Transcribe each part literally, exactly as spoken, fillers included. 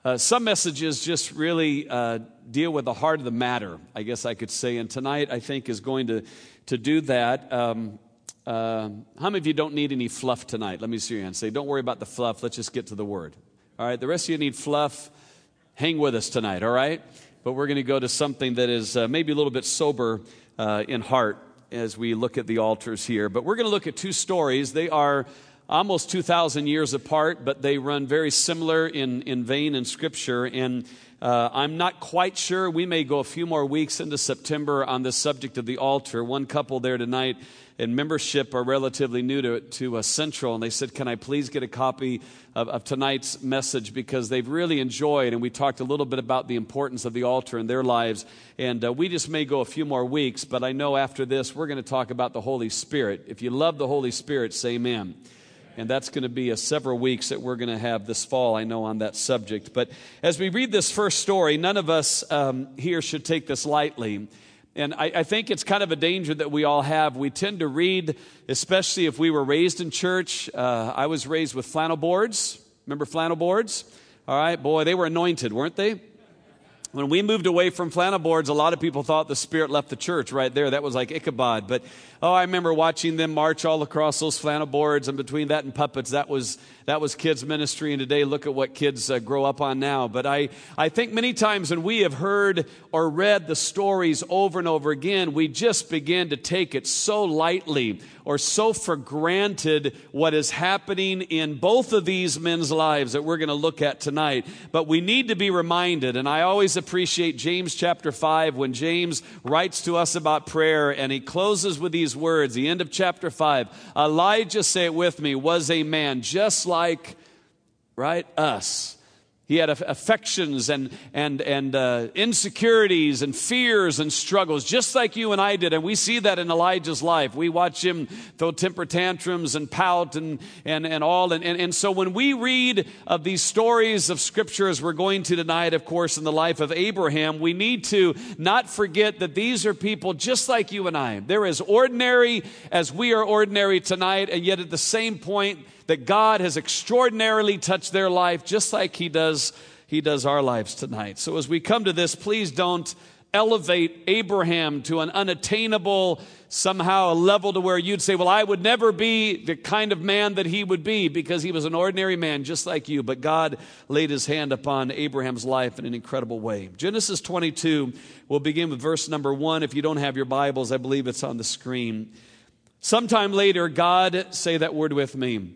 Uh, some messages just really uh, deal with the heart of the matter, I guess I could say. And tonight, I think, is going to, to do that. Um, uh, how many of you don't need any fluff tonight? Let me see your hand. Say, don't worry about the fluff. Let's just get to the Word. All right, the rest of you need fluff. Hang with us tonight, all right? But we're going to go to something that is uh, maybe a little bit sober uh, in heart as we look at the altars here. But we're going to look at two stories. They are almost two thousand years apart, but they run very similar in, in vein in Scripture. And uh, I'm not quite sure. We may go a few more weeks into September on the subject of the altar. One couple there tonight in membership are relatively new to, to uh, Central, and they said, can I please get a copy of, of tonight's message, because they've really enjoyed, and we talked a little bit about the importance of the altar in their lives, and uh, we just may go a few more weeks, but I know after this we're going to talk about the Holy Spirit. If you love the Holy Spirit, say amen. And that's going to be a several weeks that we're going to have this fall, I know, on that subject. But as we read this first story, none of us um, here should take this lightly. And I, I think it's kind of a danger that we all have. We tend to read, especially if we were raised in church. Uh, I was raised with flannel boards. Remember flannel boards? All right, boy, they were anointed, weren't they? When we moved away from flannel boards, a lot of people thought the Spirit left the church right there. That was like Ichabod. But, oh, I remember watching them march all across those flannel boards, and between that and puppets, that was that was kids' ministry. And today, look at what kids uh, grow up on now. But I, I think many times when we have heard or read the stories over and over again, we just begin to take it so lightly or so for granted what is happening in both of these men's lives that we're going to look at tonight. But we need to be reminded, and I always appreciate James chapter five when James writes to us about prayer, and he closes with these words, the end of chapter five. Elijah, say it with me, was a man just like, right, us. He had affections and and and uh, insecurities and fears and struggles, just like you and I did. And we see that in Elijah's life. We watch him throw temper tantrums and pout and and and all. And, and, and so when we read of these stories of Scripture, as we're going to tonight, of course, in the life of Abraham, we need to not forget that these are people just like you and I. They're as ordinary as we are ordinary tonight, and yet at the same point, that God has extraordinarily touched their life just like he does, he does our lives tonight. So as we come to this, please don't elevate Abraham to an unattainable, somehow a level to where you'd say, well, I would never be the kind of man that he would be, because he was an ordinary man just like you. But God laid his hand upon Abraham's life in an incredible way. Genesis twenty-two, we'll begin with verse number one. If you don't have your Bibles, I believe it's on the screen. Sometime later, God, say that word with me,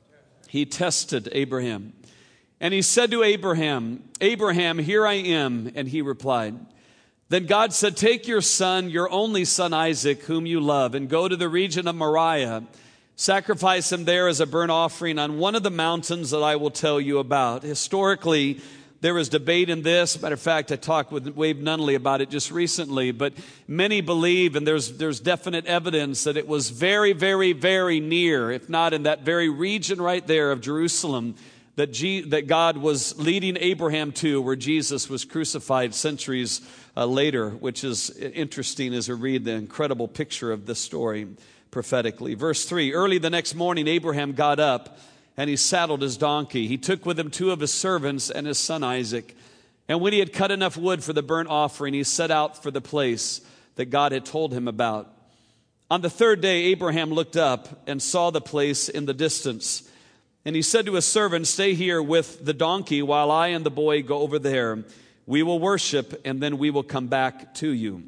he tested Abraham. And he said to Abraham, Abraham, here I am. And he replied. Then God said, take your son, your only son Isaac, whom you love, and go to the region of Moriah. Sacrifice him there as a burnt offering on one of the mountains that I will tell you about. Historically, there is debate in this. Matter of fact, I talked with Wade Nunley about it just recently. But many believe, and there's there's definite evidence, that it was very, very, very near, if not in that very region right there of Jerusalem, that G, that God was leading Abraham to, where Jesus was crucified centuries uh, later, which is interesting as we read the incredible picture of this story prophetically. Verse three, early the next morning, Abraham got up, and he saddled his donkey. He took with him two of his servants and his son Isaac. And when he had cut enough wood for the burnt offering, he set out for the place that God had told him about. On the third day, Abraham looked up and saw the place in the distance. And he said to his servant, stay here with the donkey while I and the boy go over there. We will worship, and then we will come back to you.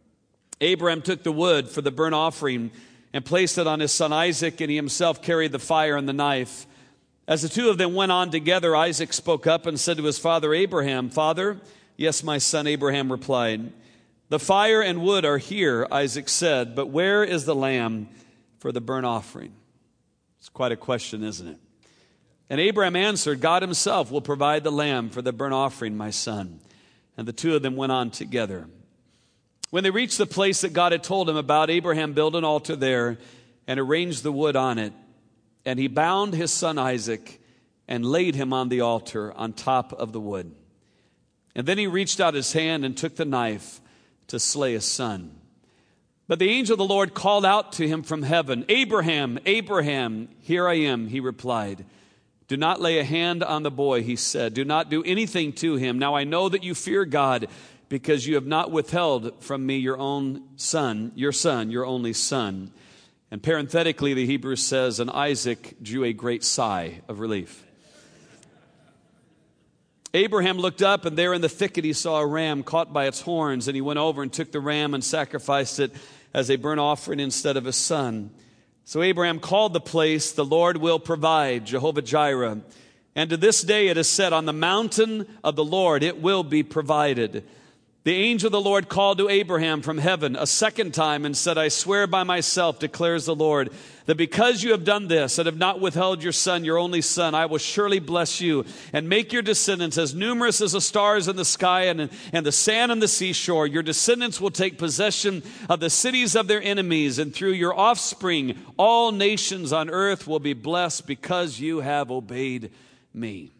Abraham took the wood for the burnt offering and placed it on his son Isaac, and he himself carried the fire and the knife. As the two of them went on together, Isaac spoke up and said to his father Abraham, Father? Yes, my son, Abraham replied. The fire and wood are here, Isaac said, but where is the lamb for the burnt offering? It's quite a question, isn't it? And Abraham answered, God himself will provide the lamb for the burnt offering, my son. And the two of them went on together. When they reached the place that God had told him about, Abraham built an altar there and arranged the wood on it. And he bound his son Isaac and laid him on the altar on top of the wood. And then he reached out his hand and took the knife to slay his son. But the angel of the Lord called out to him from heaven, Abraham, Abraham, here I am, he replied. Do not lay a hand on the boy, he said. Do not do anything to him. Now I know that you fear God, because you have not withheld from me your own son, your son, your only son. And parenthetically, the Hebrew says, and Isaac drew a great sigh of relief. Abraham looked up, and there in the thicket he saw a ram caught by its horns, and he went over and took the ram and sacrificed it as a burnt offering instead of his son. So Abraham called the place, the Lord will provide, Jehovah Jireh. And to this day it is said, on the mountain of the Lord it will be provided. The angel of the Lord called to Abraham from heaven a second time and said, I swear by myself, declares the Lord, that because you have done this and have not withheld your son, your only son, I will surely bless you and make your descendants as numerous as the stars in the sky and, and the sand on the seashore. Your descendants will take possession of the cities of their enemies, and through your offspring, all nations on earth will be blessed because you have obeyed me.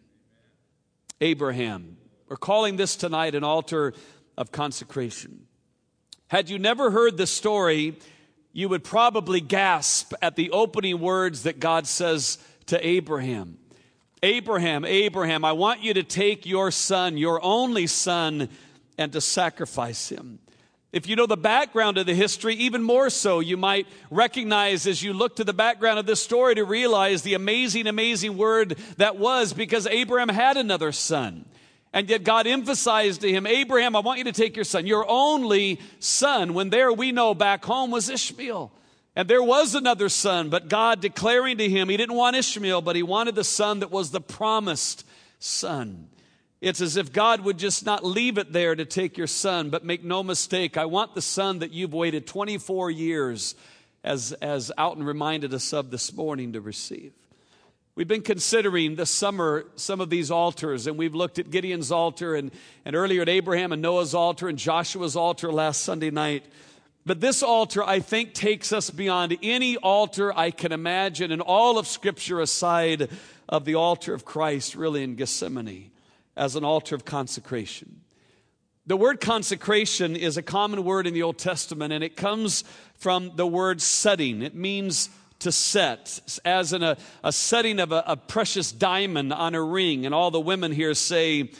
Abraham. We're calling this tonight an altar of consecration. Had you never heard the story, you would probably gasp at the opening words that God says to Abraham. Abraham, Abraham, I want you to take your son, your only son, and to sacrifice him. If you know the background of the history, even more so, you might recognize as you look to the background of this story to realize the amazing, amazing word that was, because Abraham had another son. And yet God emphasized to him, Abraham, I want you to take your son, your only son. When there we know back home was Ishmael. And there was another son, but God declaring to him, he didn't want Ishmael, but he wanted the son that was the promised son. It's as if God would just not leave it there to take your son, but make no mistake, I want the son that you've waited twenty-four years, as, as Alton reminded us of this morning, to receive. We've been considering this summer some of these altars, and we've looked at Gideon's altar and, and earlier at Abraham and Noah's altar and Joshua's altar last Sunday night. But this altar, I think, takes us beyond any altar I can imagine in all of Scripture aside of the altar of Christ, really in Gethsemane, as an altar of consecration. The word consecration is a common word in the Old Testament, and it comes from the word setting. It means to set, as in a, a setting of a, a precious diamond on a ring. And all the women here say,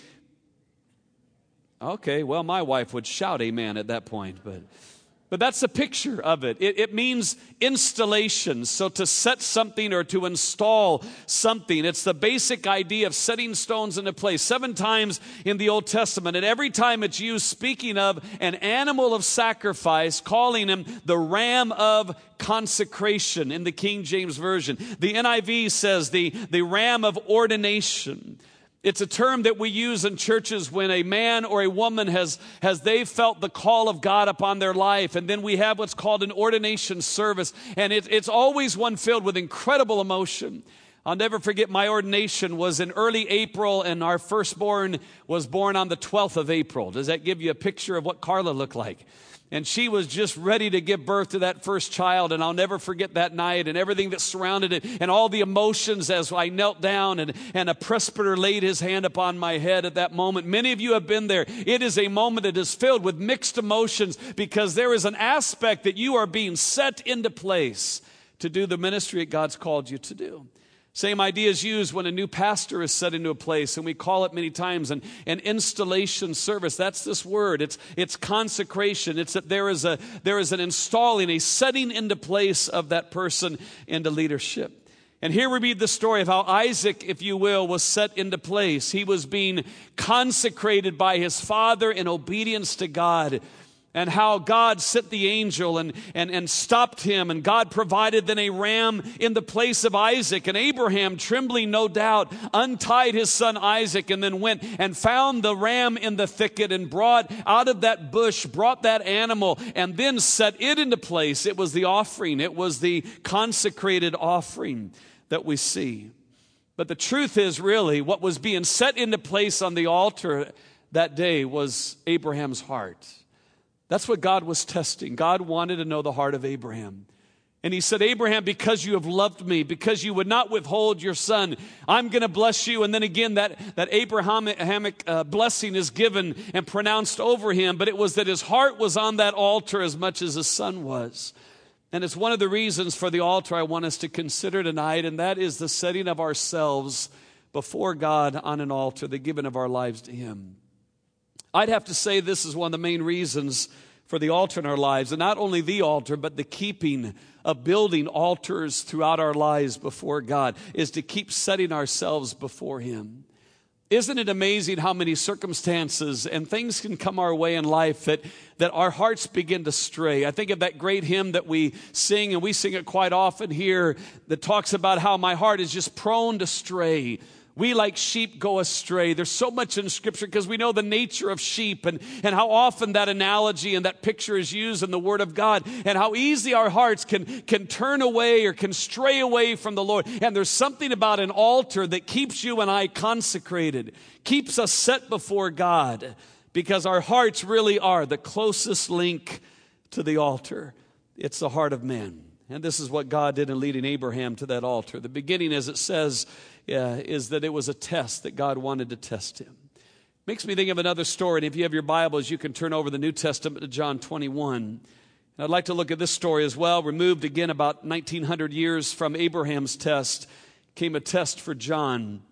okay, well, my wife would shout amen at that point, but... But that's a picture of it. it. It means installation. So to set something or to install something. It's the basic idea of setting stones into place. Seven times in the Old Testament. And every time it's used speaking of an animal of sacrifice, calling him the ram of consecration in the King James Version. The N I V says the, the ram of ordination. It's a term that we use in churches when a man or a woman has, has they felt the call of God upon their life. And then we have what's called an ordination service. And it, it's always one filled with incredible emotion. I'll never forget my ordination was in early April, and our firstborn was born on the twelfth of April. Does that give you a picture of what Carla looked like? And she was just ready to give birth to that first child. And I'll never forget that night and everything that surrounded it and all the emotions as I knelt down and, and a presbyter laid his hand upon my head at that moment. Many of you have been there. It is a moment that is filled with mixed emotions because there is an aspect that you are being set into place to do the ministry that God's called you to do. Same idea is used when a new pastor is set into a place, and we call it many times an, an installation service. That's this word. It's, it's consecration. It's that there is, a, there is an installing, a setting into place of that person into leadership. And here we read the story of how Isaac, if you will, was set into place. He was being consecrated by his father in obedience to God. And how God sent the angel and, and, and stopped him. And God provided then a ram in the place of Isaac. And Abraham, trembling no doubt, untied his son Isaac and then went and found the ram in the thicket and brought out of that bush, brought that animal and then set it into place. It was the offering. It was the consecrated offering that we see. But the truth is really what was being set into place on the altar that day was Abraham's heart. That's what God was testing. God wanted to know the heart of Abraham. And he said, Abraham, because you have loved me, because you would not withhold your son, I'm going to bless you. And then again, that, that Abrahamic uh, blessing is given and pronounced over him. But it was that his heart was on that altar as much as his son was. And it's one of the reasons for the altar I want us to consider tonight, and that is the setting of ourselves before God on an altar, the giving of our lives to Him. I'd have to say this is one of the main reasons for the altar in our lives, and not only the altar, but the keeping of building altars throughout our lives before God, is to keep setting ourselves before Him. Isn't it amazing how many circumstances and things can come our way in life that, that our hearts begin to stray? I think of that great hymn that we sing, and we sing it quite often here, that talks about how my heart is just prone to stray. We like sheep go astray. There's so much in Scripture because we know the nature of sheep and, and how often that analogy and that picture is used in the Word of God, and how easy our hearts can, can turn away or can stray away from the Lord. And there's something about an altar that keeps you and I consecrated, keeps us set before God, because our hearts really are the closest link to the altar. It's the heart of man. And this is what God did in leading Abraham to that altar. The beginning, as it says, uh, is that it was a test that God wanted to test him. Makes me think of another story. And if you have your Bibles, you can turn over the New Testament to John twenty-one. And I'd like to look at this story as well. Removed again about nineteen hundred years from Abraham's test, came a test for John.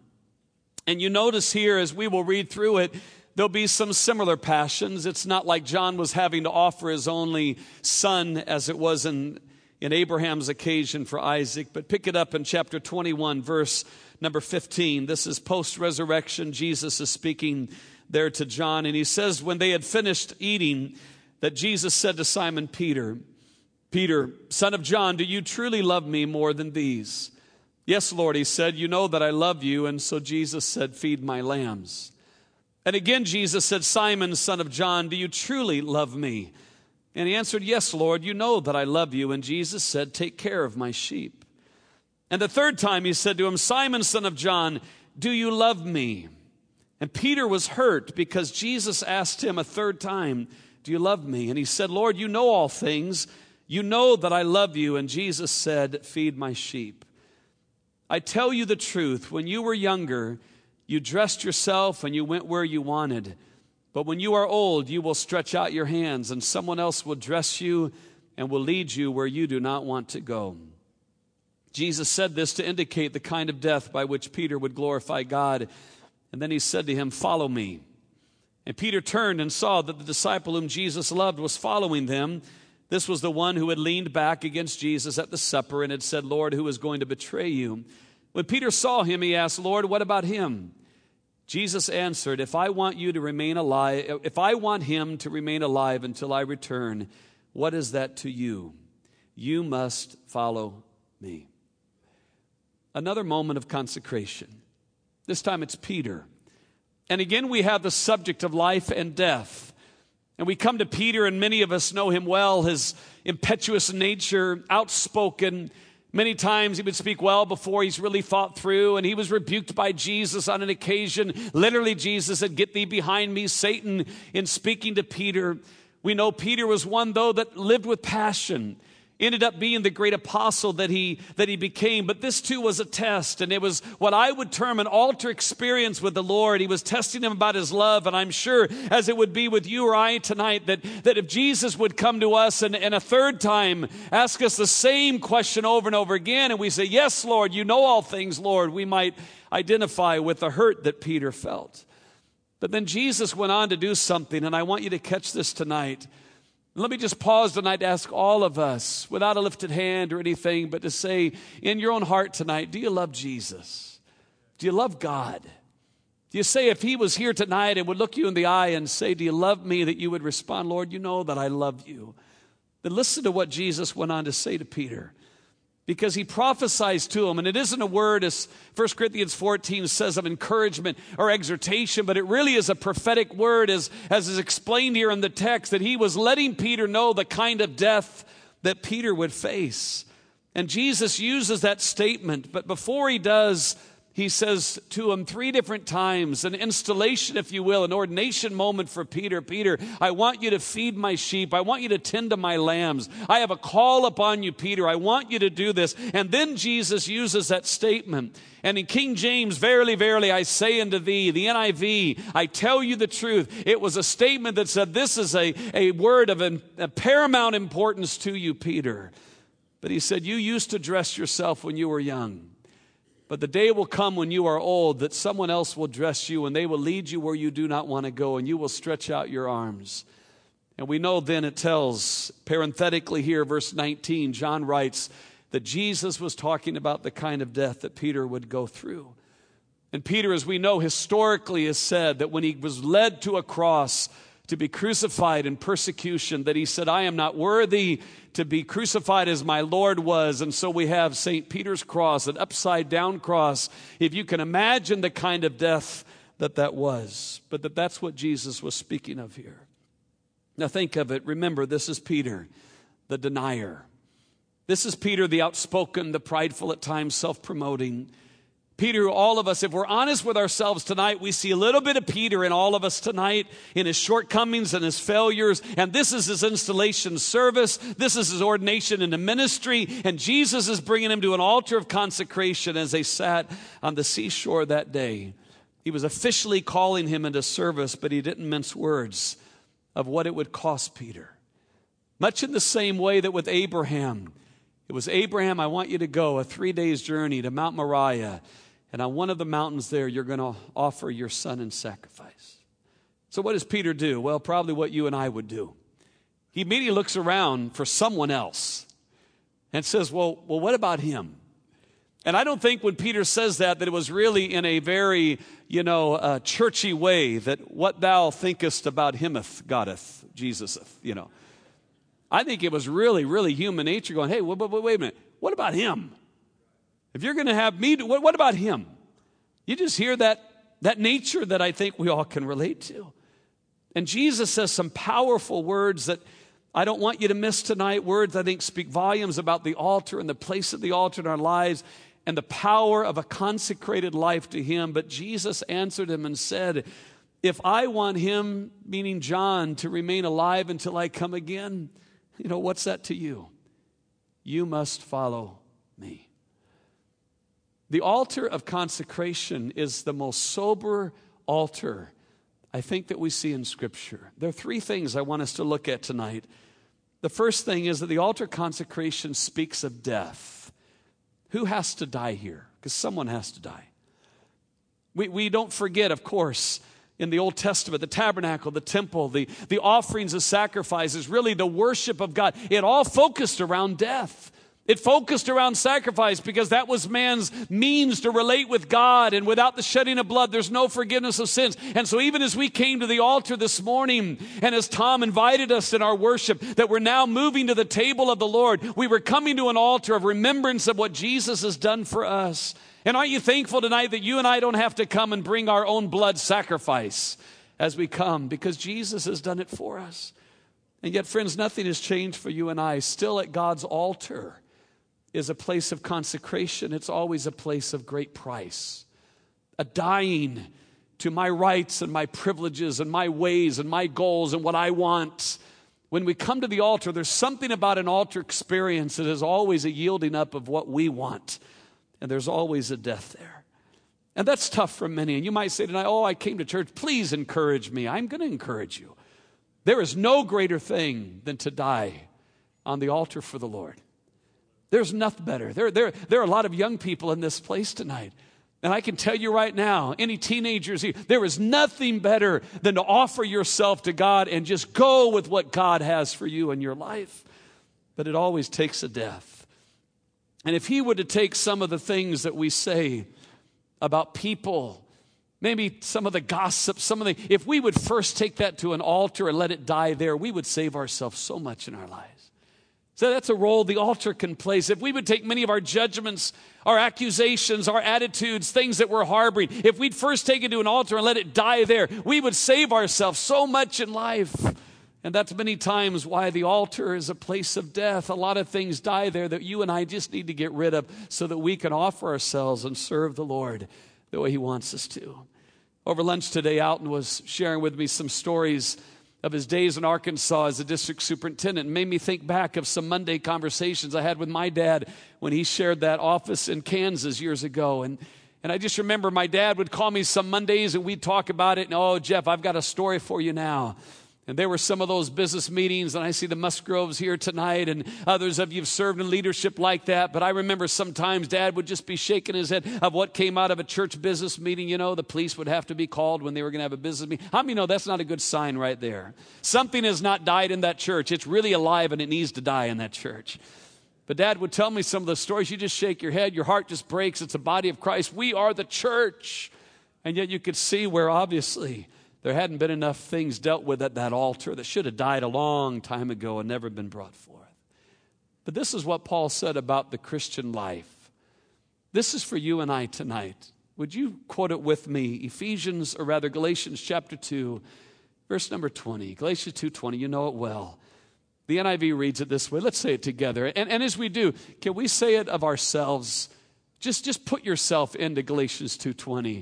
And you notice here, as we will read through it, there'll be some similar passions. It's not like John was having to offer his only son as it was in in Abraham's occasion for Isaac. But pick it up in chapter twenty-one, verse number fifteen. This is post-resurrection. Jesus is speaking there to John. And he says, when they had finished eating, that Jesus said to Simon Peter, Peter, son of John, do you truly love me more than these? Yes, Lord, he said, you know that I love you. And so Jesus said, feed my lambs. And again, Jesus said, Simon, son of John, do you truly love me? And he answered, yes, Lord, you know that I love you. And Jesus said, take care of my sheep. And the third time he said to him, Simon, son of John, do you love me? And Peter was hurt because Jesus asked him a third time, do you love me? And he said, Lord, you know all things. You know that I love you. And Jesus said, feed my sheep. I tell you the truth, when you were younger, you dressed yourself and you went where you wanted. But when you are old, you will stretch out your hands, and someone else will dress you and will lead you where you do not want to go. Jesus said this to indicate the kind of death by which Peter would glorify God. And then he said to him, follow me. And Peter turned and saw that the disciple whom Jesus loved was following them. This was the one who had leaned back against Jesus at the supper and had said, Lord, who is going to betray you? When Peter saw him, he asked, Lord, what about him? Jesus answered, if I want you to remain alive, if I want him to remain alive until I return, what is that to you? You must follow me. Another moment of consecration. This time it's Peter. And again, we have the subject of life and death. And we come to Peter, and many of us know him well, his impetuous nature, outspoken. Many times he would speak well before he's really thought through, and he was rebuked by Jesus on an occasion. Literally, Jesus said, get thee behind me, Satan, in speaking to Peter. We know Peter was one, though, that lived with passion, ended up being the great apostle that he that he became. But this too was a test, and it was what I would term an altar experience with the Lord. He was testing him about his love, and I'm sure, as it would be with you or I tonight, that, that if Jesus would come to us and, and a third time ask us the same question over and over again, and we say, yes, Lord, you know all things, Lord, we might identify with the hurt that Peter felt. But then Jesus went on to do something, and I want you to catch this tonight. Let me just pause tonight to ask all of us, without a lifted hand or anything, but to say in your own heart tonight, do you love Jesus? Do you love God? Do you say, if he was here tonight and would look you in the eye and say, do you love me, that you would respond, Lord, you know that I love you? Then listen to what Jesus went on to say to Peter, because he prophesies to him. And it isn't a word, as First Corinthians fourteen says, of encouragement or exhortation, but it really is a prophetic word, as, as is explained here in the text, that he was letting Peter know the kind of death that Peter would face. And Jesus uses that statement, but before he does, he says to him three different times, an installation, if you will, an ordination moment for Peter. Peter, I want you to feed my sheep. I want you to tend to my lambs. I have a call upon you, Peter. I want you to do this. And then Jesus uses that statement. And in King James, verily, verily, I say unto thee, the N I V, I tell you the truth. It was a statement that said, this is a, a word of an, a paramount importance to you, Peter. But he said, you used to dress yourself when you were young. But the day will come when you are old that someone else will dress you and they will lead you where you do not want to go and you will stretch out your arms. And we know then it tells, parenthetically here, verse nineteen, John writes that Jesus was talking about the kind of death that Peter would go through. And Peter, as we know, historically has said that when he was led to a cross to be crucified in persecution, that he said, I am not worthy to be crucified as my Lord was. And so we have Saint Peter's cross, an upside down cross. If you can imagine the kind of death that that was, but that that's what Jesus was speaking of here. Now think of it. Remember, this is Peter, the denier. This is Peter, the outspoken, the prideful, at times self-promoting. Peter, all of us, if we're honest with ourselves tonight, we see a little bit of Peter in all of us tonight, in his shortcomings and his failures. And this is his installation service. This is his ordination into ministry. And Jesus is bringing him to an altar of consecration as they sat on the seashore that day. He was officially calling him into service, but he didn't mince words of what it would cost Peter. Much in the same way that with Abraham, it was, Abraham, I want you to go a three days journey to Mount Moriah. And on one of the mountains there, you're going to offer your son in sacrifice. So what does Peter do? Well, probably what you and I would do. He immediately looks around for someone else and says, well, well, what about him? And I don't think when Peter says that, that it was really in a very, you know, uh, churchy way, that what thou thinkest about himeth, Godeth, Jesuseth, you know. I think it was really, really human nature going, hey, wait, wait, wait a minute. What about him? If you're going to have me, do, what, what about him? You just hear that, that nature that I think we all can relate to. And Jesus says some powerful words that I don't want you to miss tonight. Words I think speak volumes about the altar and the place of the altar in our lives and the power of a consecrated life to him. But Jesus answered him and said, if I want him, meaning John, to remain alive until I come again, you know, what's that to you? You must follow me. The altar of consecration is the most sober altar I think that we see in Scripture. There are three things I want us to look at tonight. The first thing is that the altar consecration speaks of death. Who has to die here? Because someone has to die. We, we don't forget, of course, in the Old Testament, the tabernacle, the temple, the, the offerings of sacrifices, really the worship of God. It all focused around death. It focused around sacrifice because that was man's means to relate with God. And without the shedding of blood, there's no forgiveness of sins. And so even as we came to the altar this morning, and as Tom invited us in our worship, that we're now moving to the table of the Lord, we were coming to an altar of remembrance of what Jesus has done for us. And aren't you thankful tonight that you and I don't have to come and bring our own blood sacrifice as we come, because Jesus has done it for us. And yet, friends, nothing has changed for you and I. Still at God's altar is a place of consecration. It's always a place of great price. A dying to my rights and my privileges and my ways and my goals and what I want. When we come to the altar, there's something about an altar experience that is always a yielding up of what we want. And there's always a death there. And that's tough for many. And you might say tonight, oh, I came to church. Please encourage me. I'm going to encourage you. There is no greater thing than to die on the altar for the Lord. There's nothing better. There, there, there are a lot of young people in this place tonight. And I can tell you right now, any teenagers here, there is nothing better than to offer yourself to God and just go with what God has for you in your life. But it always takes a death. And if he were to take some of the things that we say about people, maybe some of the gossip, some of the, if we would first take that to an altar and let it die there, we would save ourselves so much in our lives. So that's a role the altar can play. If we would take many of our judgments, our accusations, our attitudes, things that we're harboring, if we'd first take it to an altar and let it die there, we would save ourselves so much in life. And that's many times why the altar is a place of death. A lot of things die there that you and I just need to get rid of so that we can offer ourselves and serve the Lord the way he wants us to. Over lunch today, Alton was sharing with me some stories of his days in Arkansas as a district superintendent. It made me think back of some Monday conversations I had with my dad when he shared that office in Kansas years ago. And, and I just remember my dad would call me some Mondays and we'd talk about it. And, oh, Jeff, I've got a story for you now. And there were some of those business meetings, and I see the Musgroves here tonight, and others of you have served in leadership like that. But I remember sometimes Dad would just be shaking his head of what came out of a church business meeting. You know, the police would have to be called when they were going to have a business meeting. How many know that's not a good sign right there? Something has not died in that church. It's really alive, and it needs to die in that church. But Dad would tell me some of the stories. You just shake your head. Your heart just breaks. It's the body of Christ. We are the church. And yet you could see where obviously there hadn't been enough things dealt with at that altar that should have died a long time ago and never been brought forth. But this is what Paul said about the Christian life. This is for you and I tonight. Would you quote it with me? Ephesians, or rather Galatians chapter two, verse number twenty. Galatians two twenty, you know it well. The N I V reads it this way. Let's say it together. And, and as we do, can we say it of ourselves? Just, just put yourself into Galatians two twenty.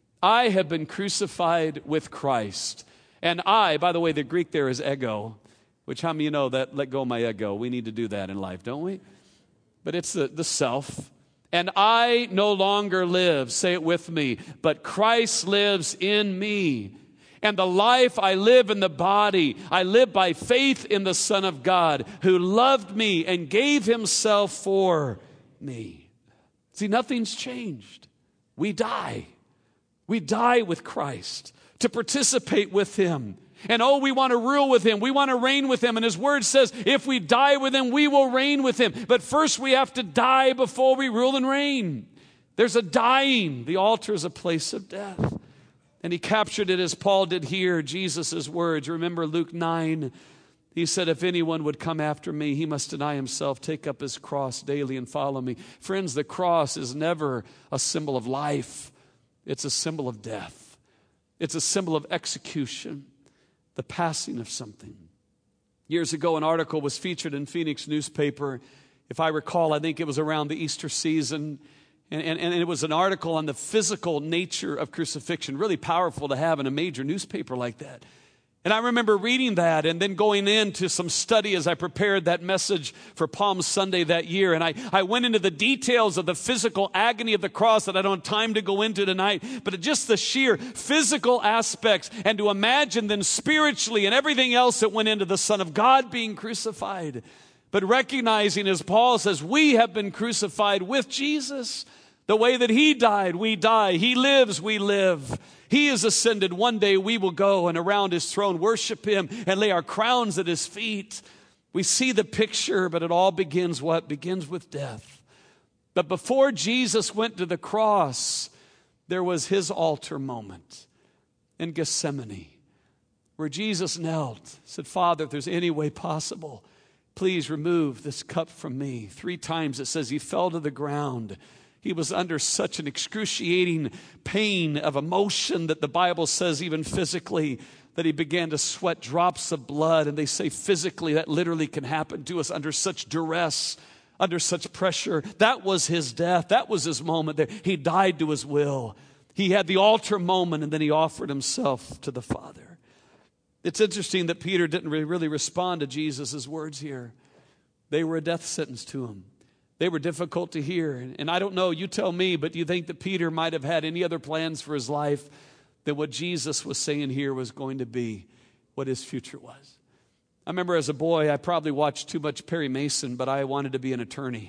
I have been crucified with Christ. And I, by the way, the Greek there is ego, which how many of you know that let go of my ego? We need to do that in life, don't we? But it's the, the self. And I no longer live, say it with me, but Christ lives in me. And the life I live in the body, I live by faith in the Son of God, who loved me and gave himself for me. See, nothing's changed. We die. We die with Christ to participate with him. And oh, we want to rule with him. We want to reign with him. And his word says, if we die with him, we will reign with him. But first we have to die before we rule and reign. There's a dying. The altar is a place of death. And he captured it as Paul did here, Jesus' words. Remember Luke nine. He said, if anyone would come after me, he must deny himself, take up his cross daily and follow me. Friends, the cross is never a symbol of life. It's a symbol of death. It's a symbol of execution, the passing of something. Years ago, an article was featured in Phoenix newspaper. If I recall, I think it was around the Easter season. And, and, and it was an article on the physical nature of crucifixion. Really powerful to have in a major newspaper like that. And I remember reading that and then going into some study as I prepared that message for Palm Sunday that year. And I, I went into the details of the physical agony of the cross that I don't have time to go into tonight, but just the sheer physical aspects, and to imagine then spiritually and everything else that went into the Son of God being crucified. But recognizing, as Paul says, we have been crucified with Jesus. The way that he died, we die. He lives, we live. He is ascended. One day we will go and around his throne worship him and lay our crowns at his feet. We see the picture, but it all begins what? Begins with death. But before Jesus went to the cross, there was his altar moment in Gethsemane, where Jesus knelt, said, Father, if there's any way possible, please remove this cup from me. Three times it says he fell to the ground. He was under such an excruciating pain of emotion that the Bible says even physically that he began to sweat drops of blood. And they say physically that literally can happen to us under such duress, under such pressure. That was his death. That was his moment there. He died to his will. He had the altar moment, and then he offered himself to the Father. It's interesting that Peter didn't really respond to Jesus' words here. They were a death sentence to him. They were difficult to hear. And I don't know, you tell me, but do you think that Peter might have had any other plans for his life than what Jesus was saying here was going to be what his future was? I remember as a boy, I probably watched too much Perry Mason, but I wanted to be an attorney.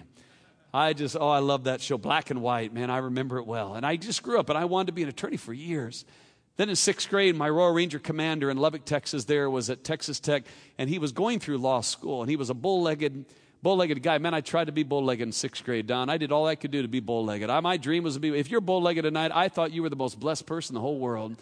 I just, oh, I love that show, Black and White, man, I remember it well. And I just grew up, and I wanted to be an attorney for years. Then in sixth grade, my Royal Ranger commander in Lubbock, Texas there was at Texas Tech, and he was going through law school, and he was a bull-legged Bow-legged guy. Man, I tried to be bow-legged in sixth grade, Don. I did all I could do to be bow-legged. I, my dream was to be, if you're bow-legged tonight, I thought you were the most blessed person in the whole world.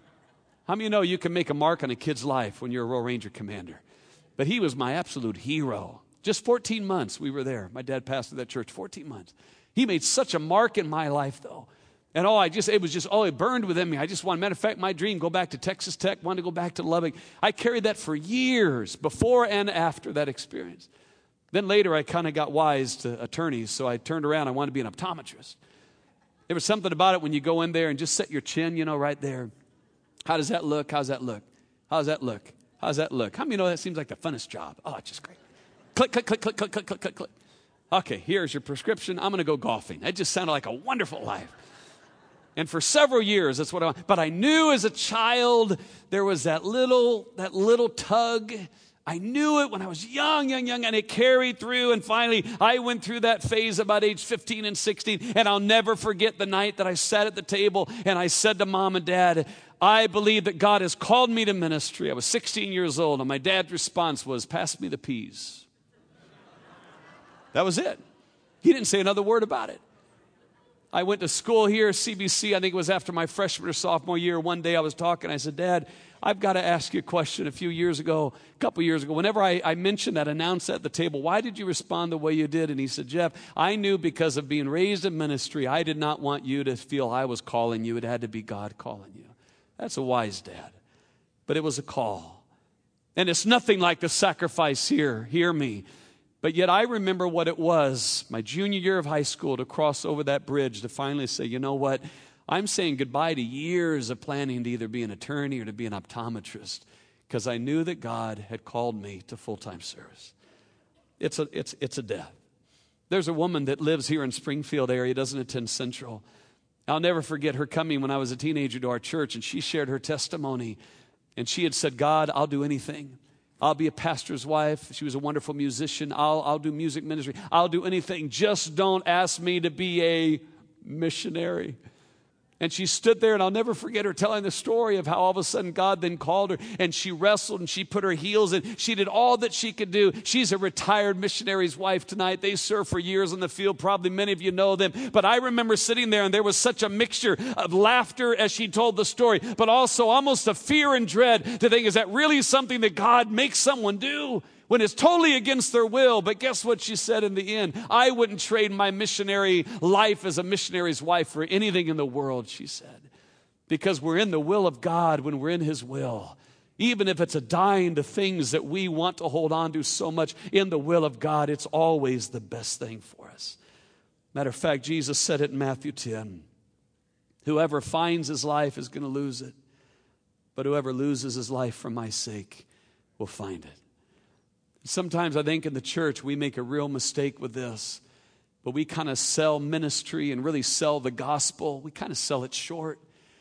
How many of you know you can make a mark on a kid's life when you're a Royal Ranger commander? But he was my absolute hero. Just fourteen months we were there. My dad pastored that church, fourteen months. He made such a mark in my life, though. And oh, I just, it was just, oh, it burned within me. I just wanted, matter of fact, my dream, go back to Texas Tech, wanted to go back to Lubbock. I carried that for years, before and after that experience. Then later, I kind of got wise to attorneys, so I turned around. I wanted to be an optometrist. There was something about it when you go in there and just set your chin, you know, right there. How does that look? How's that look? How's that look? How's that look? How many know that seems like the funnest job? Oh, it's just great. Click, click, click, click, click, click, click, click, click. Okay, here's your prescription. I'm going to go golfing. That just sounded like a wonderful life. And for several years, that's what I want. But I knew as a child, there was that little, that little tug. I knew it when I was young, young, young, and it carried through. And finally, I went through that phase about age fifteen and sixteen. And I'll never forget the night that I sat at the table and I said to Mom and Dad, I believe that God has called me to ministry. I was sixteen years old, and my dad's response was, pass me the peas. That was it. He didn't say another word about it. I went to school here, C B C, I think it was after my freshman or sophomore year. One day I was talking, I said, Dad, I've got to ask you a question. A few years ago, a couple years ago, whenever I, I mentioned that, announced that at the table, why did you respond the way you did? And he said, Jeff, I knew because of being raised in ministry, I did not want you to feel I was calling you. It had to be God calling you. That's a wise dad. But it was a call. And it's nothing like the sacrifice here. Hear me. But yet I remember what it was, my junior year of high school, to cross over that bridge to finally say, you know what? I'm saying goodbye to years of planning to either be an attorney or to be an optometrist because I knew that God had called me to full-time service. It's a, it's, it's a death. There's a woman that lives here in Springfield area, doesn't attend Central. I'll never forget her coming when I was a teenager to our church, and she shared her testimony. And she had said, God, I'll do anything. I'll be a pastor's wife. She was a wonderful musician. I'll, I'll do music ministry. I'll do anything. Just don't ask me to be a missionary. And she stood there, and I'll never forget her telling the story of how all of a sudden God then called her, and she wrestled, and she put her heels in. She did all that she could do. She's a retired missionary's wife tonight. They served for years in the field. Probably many of you know them. But I remember sitting there, and there was such a mixture of laughter as she told the story, but also almost a fear and dread to think, is that really something that God makes someone do? When it's totally against their will. But guess what she said in the end? I wouldn't trade my missionary life as a missionary's wife for anything in the world, she said. Because we're in the will of God when we're in His will. Even if it's a dying to things that we want to hold on to so much, in the will of God, it's always the best thing for us. Matter of fact, Jesus said it in Matthew ten. Whoever finds his life is going to lose it. But whoever loses his life for my sake will find it. Sometimes I think in the church we make a real mistake with this, but we kind of sell ministry and really sell the gospel. We kind of sell it short.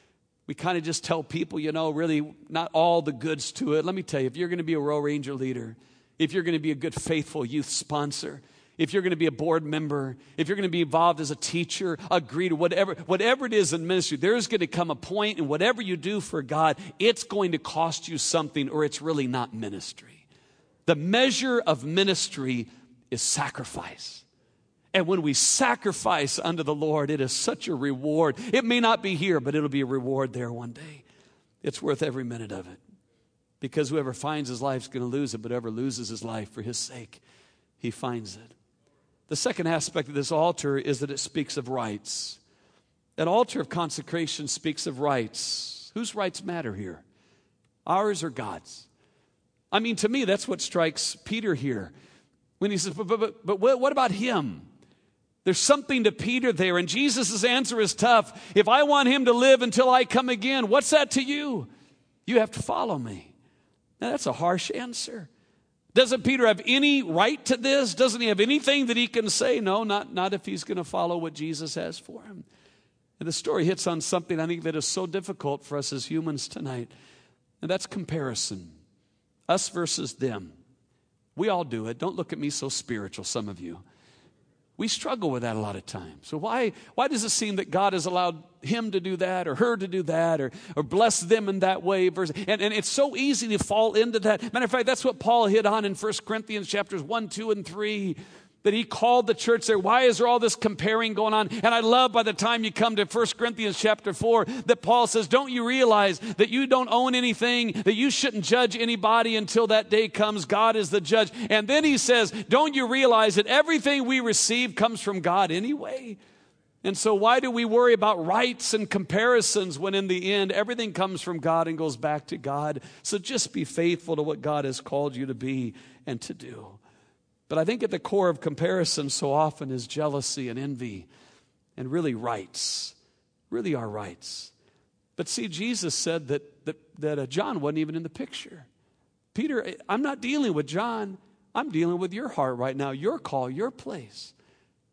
We kind of just tell people, you know, really not all the goods to it. Let me tell you, if you're going to be a Royal Ranger leader, if you're going to be a good, faithful youth sponsor, if you're going to be a board member, if you're going to be involved as a teacher, a greeter, whatever, whatever it is in ministry, there's going to come a point in whatever you do for God, it's going to cost you something or it's really not ministry. The measure of ministry is sacrifice. And when we sacrifice unto the Lord, it is such a reward. It may not be here, but it'll be a reward there one day. It's worth every minute of it. Because whoever finds his life is going to lose it, but whoever loses his life for His sake, he finds it. The second aspect of this altar is that it speaks of rights. An altar of consecration speaks of rights. Whose rights matter here? Ours or God's? I mean, to me, that's what strikes Peter here. When he says, but, but, but what about him? There's something to Peter there, and Jesus' answer is tough. If I want him to live until I come again, what's that to you? You have to follow me. Now, that's a harsh answer. Doesn't Peter have any right to this? Doesn't he have anything that he can say? No, not, not if he's going to follow what Jesus has for him. And the story hits on something I think that is so difficult for us as humans tonight, and that's comparison. Us versus them. We all do it. Don't look at me so spiritual, some of you. We struggle with that a lot of times. So why, why does it seem that God has allowed him to do that or her to do that or, or bless them in that way? Versus, and, and it's so easy to fall into that. Matter of fact, that's what Paul hit on in First Corinthians chapters one, two, and three. That he called the church there. Why is there all this comparing going on? And I love by the time you come to First Corinthians chapter four that Paul says, don't you realize that you don't own anything, that you shouldn't judge anybody until that day comes. God is the judge. And then he says, don't you realize that everything we receive comes from God anyway? And so why do we worry about rights and comparisons when in the end everything comes from God and goes back to God? So just be faithful to what God has called you to be and to do. But I think at the core of comparison so often is jealousy and envy and really rights, really our rights. But see, Jesus said that, that, that uh, John wasn't even in the picture. Peter, I'm not dealing with John. I'm dealing with your heart right now, your call, your place.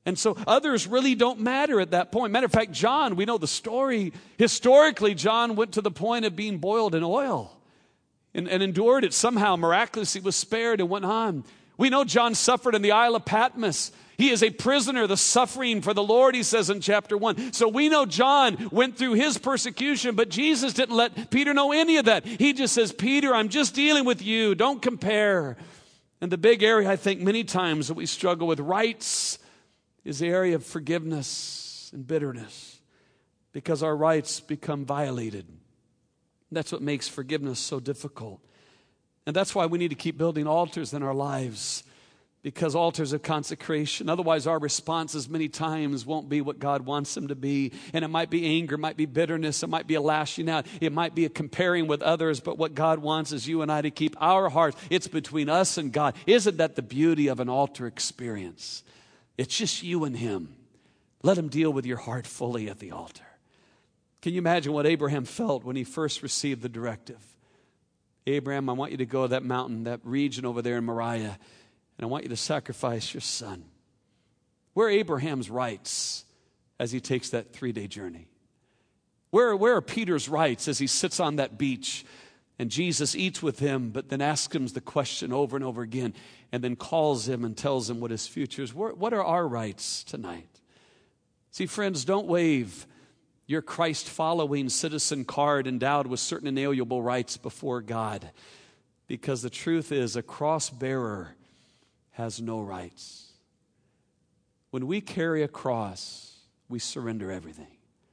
And so others really don't matter at that point. Matter of fact, John, we know the story. Historically, John went to the point of being boiled in oil and, and endured it. Somehow, miraculously, was spared and went on. We know John suffered in the Isle of Patmos. He is a prisoner, the suffering for the Lord, he says in chapter one. So we know John went through his persecution, but Jesus didn't let Peter know any of that. He just says, Peter, I'm just dealing with you. Don't compare. And the big area, I think, many times that we struggle with rights is the area of forgiveness and bitterness, because our rights become violated. That's what makes forgiveness so difficult. And that's why we need to keep building altars in our lives, because altars of consecration. Otherwise, our responses many times won't be what God wants them to be. And it might be anger, it might be bitterness, it might be a lashing out, it might be a comparing with others. But what God wants is you and I to keep our hearts. It's between us and God. Isn't that the beauty of an altar experience? It's just you and Him. Let Him deal with your heart fully at the altar. Can you imagine what Abraham felt when he first received the directive? Abraham, I want you to go to that mountain, that region over there in Moriah, and I want you to sacrifice your son. Where are Abraham's rights as he takes that three-day journey? Where, where are Peter's rights as he sits on that beach and Jesus eats with him, but then asks him the question over and over again, and then calls him and tells him what his future is? What are our rights tonight? See, friends, don't wave your Christ-following citizen card endowed with certain inalienable rights before God, because the truth is a cross-bearer has no rights. When we carry a cross, we surrender everything.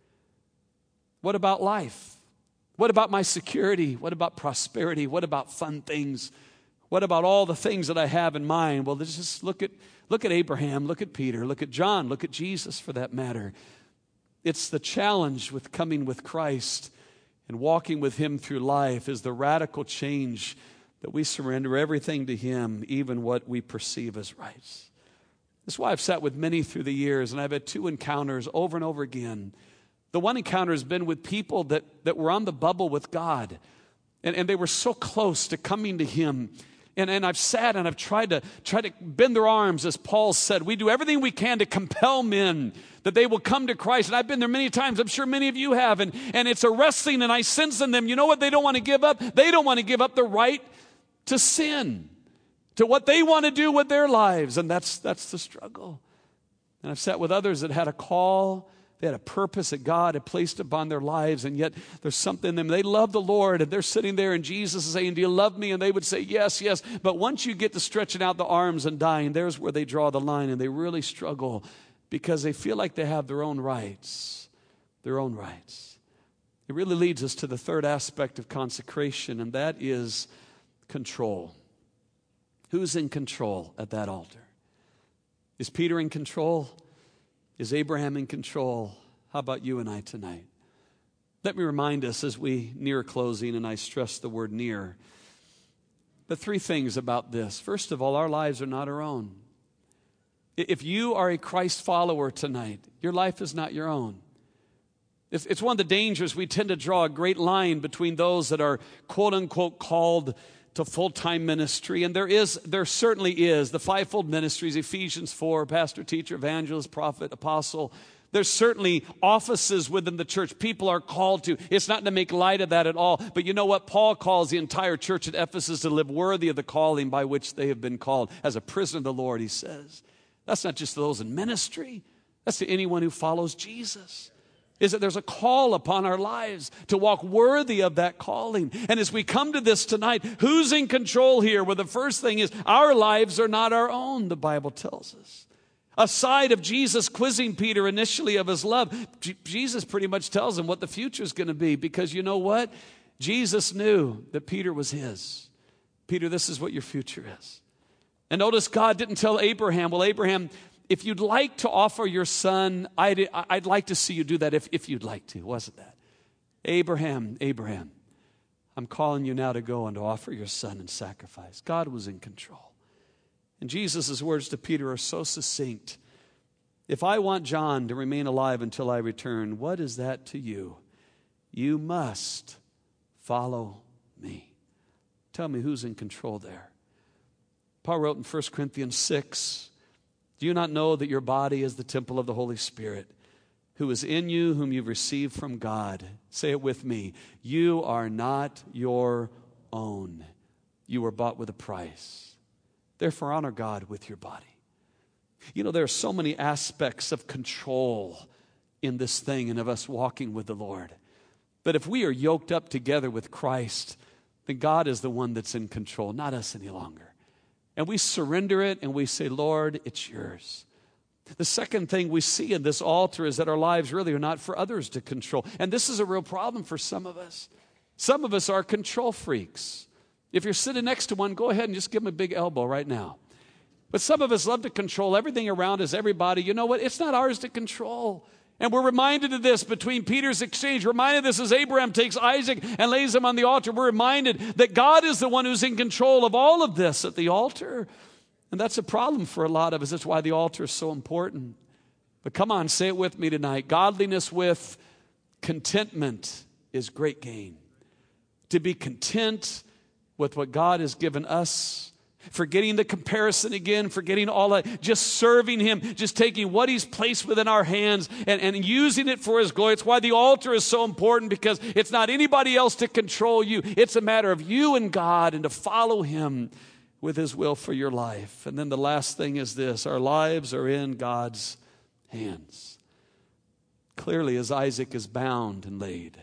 What about life? What about my security? What about prosperity? What about fun things? What about all the things that I have in mind? Well, let's just look at, look at Abraham, look at Peter, look at John, look at Jesus for that matter. It's the challenge with coming with Christ and walking with Him through life is the radical change that we surrender everything to Him, even what we perceive as rights. That's why I've sat with many through the years, and I've had two encounters over and over again. The one encounter has been with people that, that were on the bubble with God, and, and they were so close to coming to Him. And, and I've sat and I've tried to, try to bend their arms, as Paul said. We do everything we can to compel men that they will come to Christ. And I've been there many times. I'm sure many of you have. And, and it's a wrestling, and I sense in them, you know what they don't want to give up? They don't want to give up the right to sin, to what they want to do with their lives. And that's, that's the struggle. And I've sat with others that had a call. They had a purpose that God had placed upon their lives, and yet there's something in them. They love the Lord, and they're sitting there, and Jesus is saying, do you love me? And they would say, yes, yes. But once you get to stretching out the arms and dying, there's where they draw the line, and they really struggle because they feel like they have their own rights, their own rights. It really leads us to the third aspect of consecration, and that is control. Who's in control at that altar? Is Peter in control? Is Abraham in control? How about you and I tonight? Let me remind us as we near closing, and I stress the word near, the three things about this. First of all, our lives are not our own. If you are a Christ follower tonight, your life is not your own. It's, it's one of the dangers. We tend to draw a great line between those that are quote unquote called to full-time ministry, and there is, there certainly is the fivefold ministries, Ephesians four, pastor, teacher, evangelist, prophet, apostle. There's certainly offices within the church people are called to. It's not to make light of that at all, but you know what? Paul calls the entire church at Ephesus to live worthy of the calling by which they have been called. As a prisoner of the Lord, he says. That's not just those in ministry. That's to anyone who follows Jesus. Is that there's a call upon our lives to walk worthy of that calling. And as we come to this tonight, who's in control here? Well, the first thing is our lives are not our own, the Bible tells us. Aside of Jesus quizzing Peter initially of his love, J- Jesus pretty much tells him what the future is going to be, because you know what? Jesus knew that Peter was his. Peter, this is what your future is. And notice God didn't tell Abraham, well, Abraham, if you'd like to offer your son, I'd, I'd like to see you do that if, if you'd like to, wasn't that? Abraham, Abraham, I'm calling you now to go and to offer your son in sacrifice. God was in control. And Jesus' words to Peter are so succinct. If I want John to remain alive until I return, what is that to you? You must follow me. Tell me who's in control there. Paul wrote in First Corinthians six, Do you not know that your body is the temple of the Holy Spirit, who is in you, whom you've received from God? Say it with me. You are not your own. You were bought with a price. Therefore, honor God with your body. You know, there are so many aspects of control in this thing and of us walking with the Lord. But if we are yoked up together with Christ, then God is the one that's in control, not us any longer. And we surrender it and we say, Lord, it's yours. The second thing we see in this altar is that our lives really are not for others to control. And this is a real problem for some of us. Some of us are control freaks. If you're sitting next to one, go ahead and just give them a big elbow right now. But some of us love to control everything around us, everybody. You know what? It's not ours to control. And we're reminded of this between Peter's exchange. We're reminded of this as Abraham takes Isaac and lays him on the altar. We're reminded that God is the one who's in control of all of this at the altar. And that's a problem for a lot of us. That's why the altar is so important. But come on, say it with me tonight. Godliness with contentment is great gain. To be content with what God has given us, forgetting the comparison again, forgetting all that, just serving Him, just taking what He's placed within our hands and, and using it for His glory. It's why the altar is so important, because it's not anybody else to control you. It's a matter of you and God, and to follow Him with His will for your life. And then the last thing is this: our lives are in God's hands. Clearly, as Isaac is bound and laid,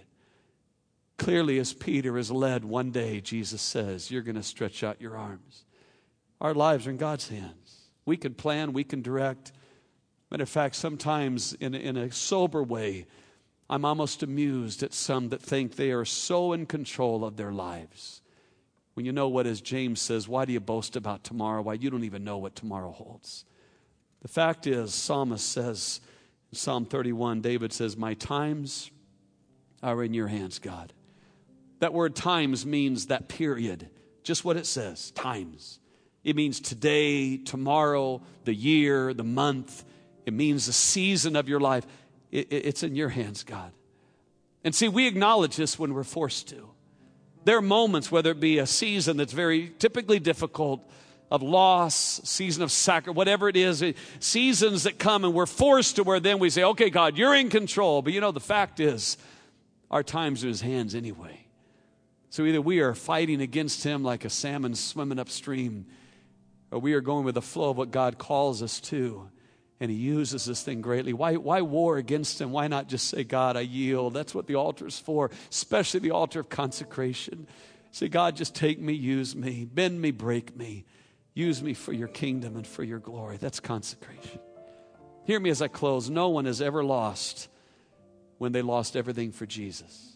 clearly as Peter is led, one day Jesus says, you're going to stretch out your arms. Our lives are in God's hands. We can plan, we can direct. Matter of fact, sometimes in a, in a sober way, I'm almost amused at some that think they are so in control of their lives. When you know what, as James says, why do you boast about tomorrow? Why, you don't even know what tomorrow holds. The fact is, Psalmist says, in Psalm thirty-one, David says, my times are in your hands, God. That word times means that period. Just what it says, times. It means today, tomorrow, the year, the month. It means the season of your life. It, it, it's in your hands, God. And see, we acknowledge this when we're forced to. There are moments, whether it be a season that's very typically difficult, of loss, season of sacrifice, whatever it is, it, seasons that come and we're forced to where then we say, okay, God, you're in control. But you know, the fact is, our times are in His hands anyway. So either we are fighting against Him like a salmon swimming upstream, or we are going with the flow of what God calls us to, and He uses this thing greatly. Why, why war against Him? Why not just say, God, I yield? That's what the altar is for, especially the altar of consecration. Say, God, just take me, use me, bend me, break me. Use me for your kingdom and for your glory. That's consecration. Hear me as I close. No one has ever lost when they lost everything for Jesus.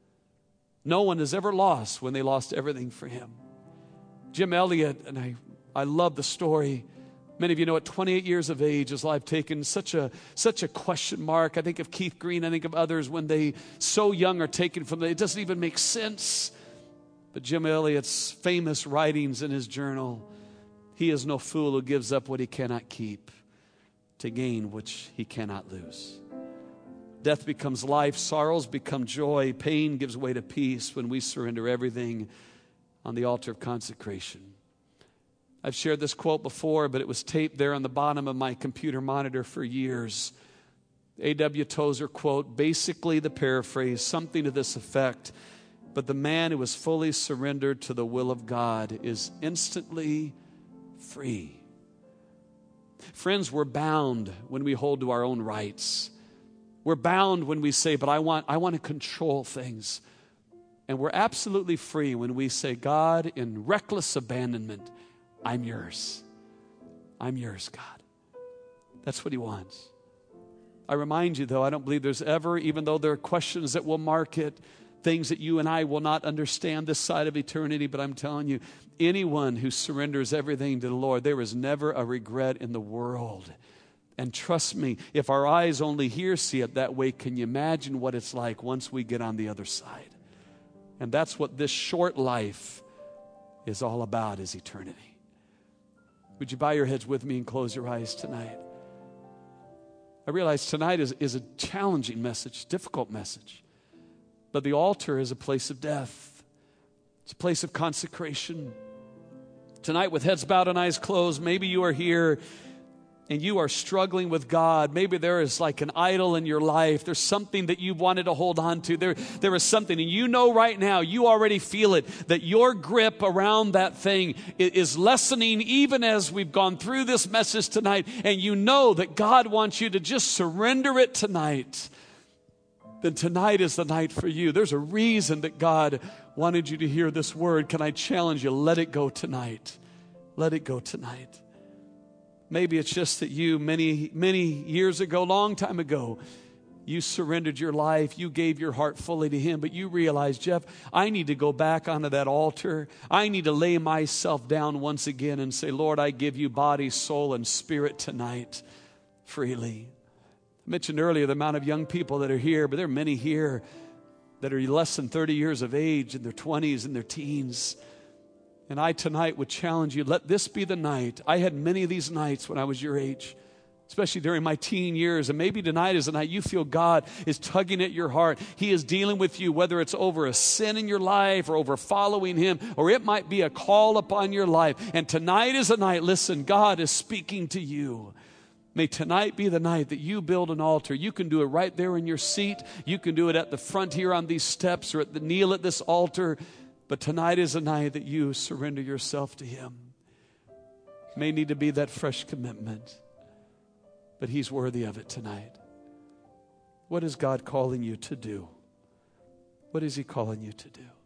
No one has ever lost when they lost everything for Him. Jim Elliot, and I I love the story. Many of you know at twenty-eight years of age, his life taken such a such a question mark. I think of Keith Green, I think of others when they so young are taken from them. It doesn't even make sense. But Jim Elliot's famous writings in his journal, he is no fool who gives up what he cannot keep to gain which he cannot lose. Death becomes life, sorrows become joy, pain gives way to peace when we surrender everything on the altar of consecration. I've shared this quote before, but it was taped there on the bottom of my computer monitor for years. A W Tozer quote, basically the paraphrase, something to this effect: but the man who is fully surrendered to the will of God is instantly free. Friends, we're bound when we hold to our own rights. We're bound when we say, but I want, I want to control things. And we're absolutely free when we say, God, in reckless abandonment, I'm yours. I'm yours, God. That's what He wants. I remind you, though, I don't believe there's ever, even though there are questions that will mark it, things that you and I will not understand this side of eternity, but I'm telling you, anyone who surrenders everything to the Lord, there is never a regret in the world. And trust me, if our eyes only here see it that way, can you imagine what it's like once we get on the other side? And that's what this short life is all about, is eternity. Would you bow your heads with me and close your eyes tonight? I realize tonight is, is a challenging message, difficult message. But the altar is a place of death. It's a place of consecration. Tonight, with heads bowed and eyes closed, maybe you are here and you are struggling with God, maybe there is like an idol in your life. There's something that you wanted to hold on to. There, there is something, and you know right now, you already feel it, that your grip around that thing is lessening even as we've gone through this message tonight, and you know that God wants you to just surrender it tonight. Then tonight is the night for you. There's a reason that God wanted you to hear this word. Can I challenge you? Let it go tonight. Let it go tonight. Maybe it's just that you, many, many years ago, long time ago, you surrendered your life. You gave your heart fully to Him. But you realize, Jeff, I need to go back onto that altar. I need to lay myself down once again and say, Lord, I give you body, soul, and spirit tonight freely. I mentioned earlier the amount of young people that are here, but there are many here that are less than thirty years of age, in their twenties and their teens. And I tonight would challenge you, let this be the night. I had many of these nights when I was your age, especially during my teen years. And maybe tonight is the night you feel God is tugging at your heart. He is dealing with you, whether it's over a sin in your life or over following Him, or it might be a call upon your life. And tonight is the night, listen, God is speaking to you. May tonight be the night that you build an altar. You can do it right there in your seat. You can do it at the front here on these steps, or at the kneel at this altar. But tonight is a night that you surrender yourself to Him. May need to be that fresh commitment, but He's worthy of it tonight. What is God calling you to do? What is He calling you to do?